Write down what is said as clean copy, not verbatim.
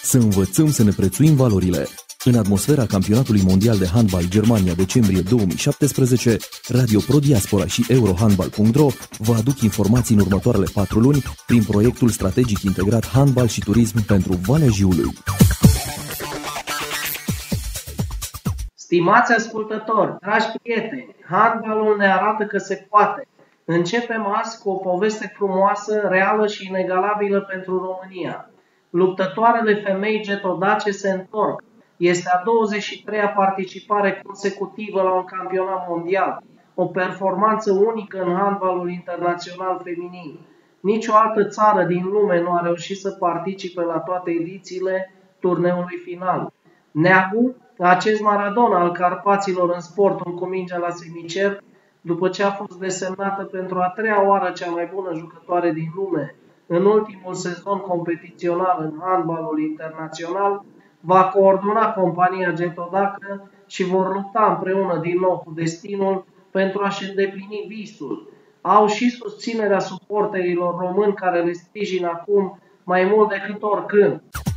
Să învățăm să ne prețuim valorile. În atmosfera Campionatului Mondial de Handbal Germania decembrie 2017, Radio Pro Diaspora și Eurohandbal.ro vă aduc informații în următoarele 4 luni prin proiectul strategic integrat Handbal și Turism pentru Valea Jiului. Stimați ascultători, dragi prieteni, handbalul ne arată că se poate. Începem azi cu o poveste frumoasă, reală și inegalabilă pentru România. Luptătoarele femei getodace se întorc. Este a 23-a participare consecutivă la un campionat mondial, o performanță unică în handbalul internațional feminin. Nici o altă țară din lume nu a reușit să participe la toate edițiile turneului final. Neagu, acest Maradona al Carpaților în sportul cu mingea la semicerc, după ce a fost desemnată pentru a 3-a oară cea mai bună jucătoare din lume în ultimul sezon competițional în handbalul internațional, va coordona compania getodacă și vor lupta împreună din nou cu destinul pentru a-și îndeplini visul. Au și susținerea suporterilor români care le sprijină acum mai mult decât oricând.